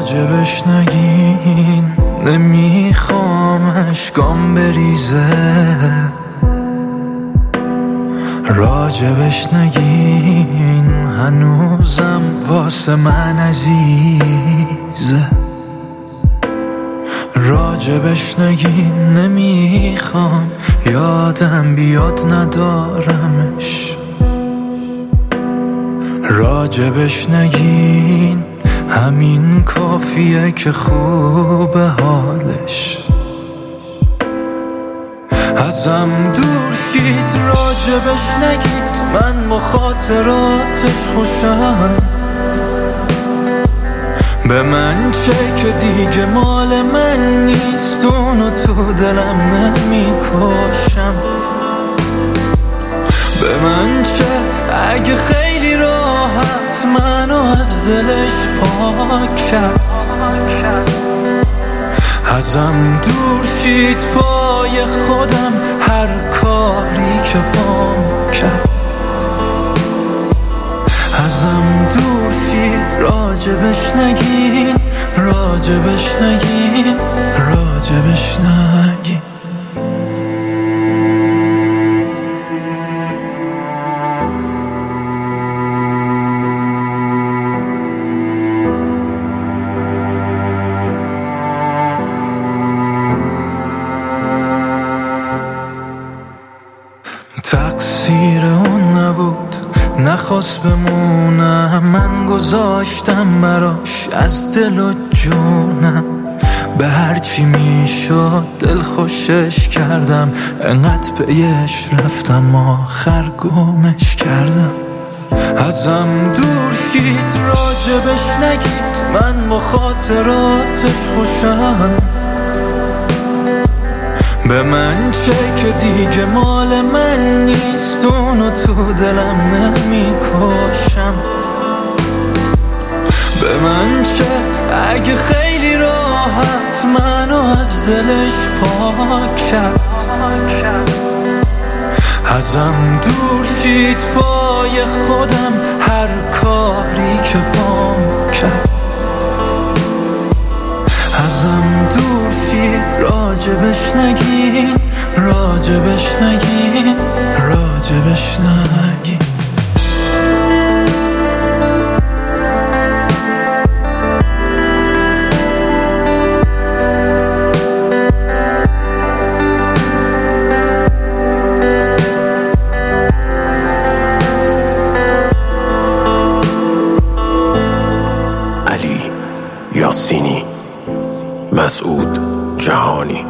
راجبش نگین، نمیخوام اشکام بریزه. راجبش نگین، هنوزم واسه من عزیزه. راجبش نگین، نمیخوام یادم بیاد ندارمش. راجبش نگین، همین کافیه که خوبه حالش. ازم دور شید، راجبش نگید، من با خاطراتش خوشم. به من چه که دیگه مال من نیست، اونو تو دلم نمیکشم. به من چه اگه خیلی راحت منو از دلش پاک کرد. ازم دور شید پای خودم، هر کاری که پام کرد. ازم دور شید، راجبش نگین، راجبش نگین، راجبش نگین. تقصیر اون نبود، نخواست بمونم، من گذاشتم براش از دل و جونم. به هرچی میشد دل خوشش کردم، انقدر پیش رفتم آخر گمش کردم. ازم دور شید، راجبش نگید، من با خاطراتش خوشم. به من چه که دیگه مال من نیست، اونو تو دلم نمیکشم. به من چه اگه خیلی راحت منو از دلش پاک کرد. ازم دور شید پای خودم، هر کاری که پام کرد. ازم دور شید، راجبش نگین، راجبش نگین، راجبش نگین. علی یاسینی، مسعود جهانی.